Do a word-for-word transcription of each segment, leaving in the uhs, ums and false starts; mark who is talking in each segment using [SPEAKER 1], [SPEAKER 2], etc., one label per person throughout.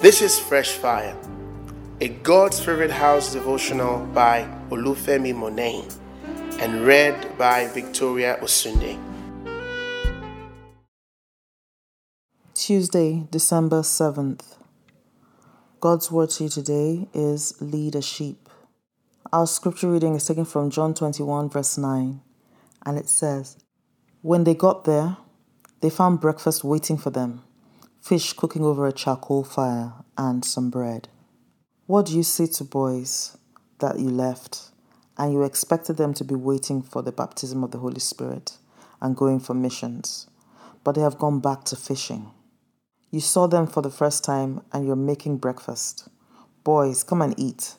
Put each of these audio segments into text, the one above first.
[SPEAKER 1] This is Fresh Fire, a God's Favorite House devotional by Olufemi Monain and read by Victoria Osunde.
[SPEAKER 2] Tuesday, December seventh. God's word to you today is lead a sheep. Our scripture reading is taken from John twenty-one verse nine, and it says, "When they got there, they found breakfast waiting for them, fish cooking over a charcoal fire and some bread." What do you say to boys that you left and you expected them to be waiting for the baptism of the Holy Spirit and going for missions, but they have gone back to fishing? You saw them for the first time and you're making breakfast. Boys, come and eat.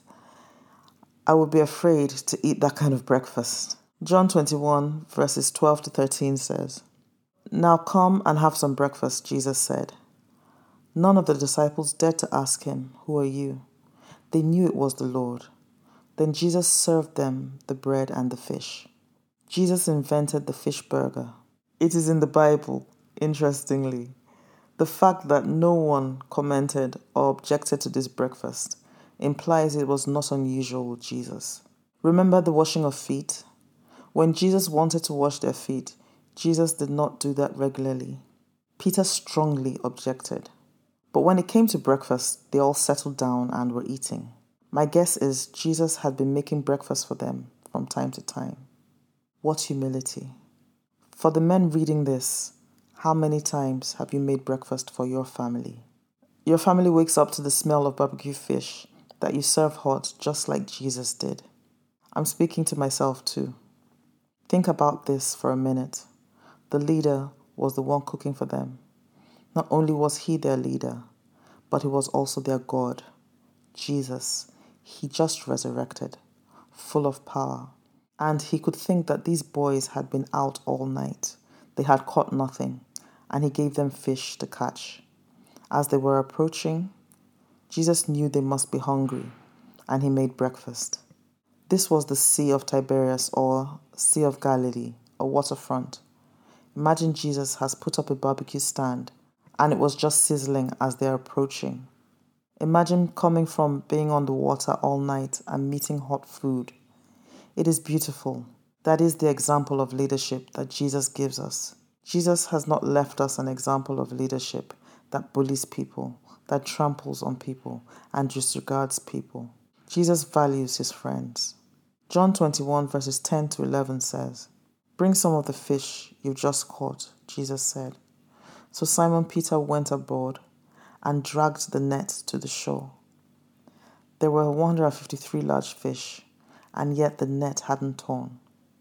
[SPEAKER 2] I would be afraid to eat that kind of breakfast. John twenty-one verses twelve to thirteen says, "Now come and have some breakfast," Jesus said. None of the disciples dared to ask him, "Who are you?" They knew it was the Lord. Then Jesus served them the bread and the fish. Jesus invented the fish burger. It is in the Bible, interestingly. The fact that no one commented or objected to this breakfast implies it was not unusual with Jesus. Remember the washing of feet? When Jesus wanted to wash their feet, Jesus did not do that regularly. Peter strongly objected. But when it came to breakfast, they all settled down and were eating. My guess is Jesus had been making breakfast for them from time to time. What humility. For the men reading this, how many times have you made breakfast for your family? Your family wakes up to the smell of barbecue fish that you serve hot just like Jesus did. I'm speaking to myself too. Think about this for a minute. The leader was the one cooking for them. Not only was he their leader, but he was also their God, Jesus. He just resurrected, full of power. And he could think that these boys had been out all night. They had caught nothing, and he gave them fish to catch. As they were approaching, Jesus knew they must be hungry, and he made breakfast. This was the Sea of Tiberias, or Sea of Galilee, a waterfront. Imagine Jesus has put up a barbecue stand, and it was just sizzling as they're approaching. Imagine coming from being on the water all night and meeting hot food. It is beautiful. That is the example of leadership that Jesus gives us. Jesus has not left us an example of leadership that bullies people, that tramples on people, and disregards people. Jesus values his friends. John twenty-one verses ten to eleven says, "Bring some of the fish you've just caught," Jesus said. So Simon Peter went aboard and dragged the net to the shore. There were one hundred fifty-three large fish, and yet the net hadn't torn.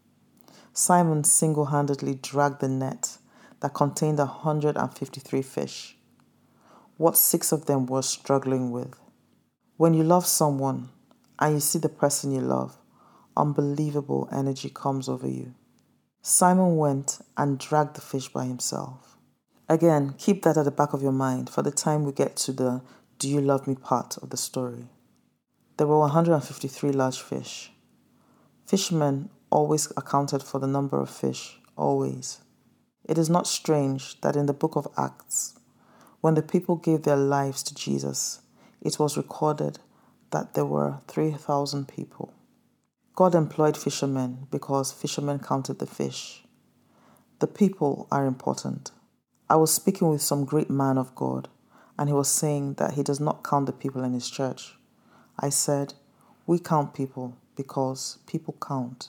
[SPEAKER 2] Simon single-handedly dragged the net that contained one hundred fifty-three fish. What six of them were struggling with. When you love someone and you see the person you love, unbelievable energy comes over you. Simon went and dragged the fish by himself. Again, keep that at the back of your mind for the time we get to the "do you love me" part of the story. There were one hundred fifty-three large fish. Fishermen always accounted for the number of fish, always. It is not strange that in the book of Acts, when the people gave their lives to Jesus, it was recorded that there were three thousand people. God employed fishermen because fishermen counted the fish. The people are important. I was speaking with some great man of God, and he was saying that he does not count the people in his church. I said, we count people because people count.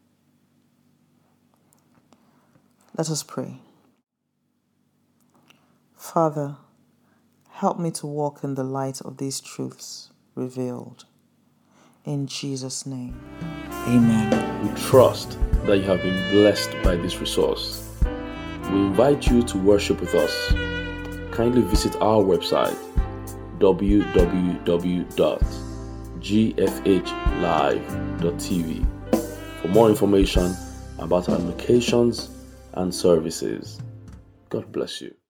[SPEAKER 2] Let us pray. Father, help me to walk in the light of these truths revealed. In Jesus' name, amen.
[SPEAKER 3] We trust that you have been blessed by this resource. We invite you to worship with us. Kindly visit our website, w w w dot g f h live dot t v, for more information about our locations and services. God bless you.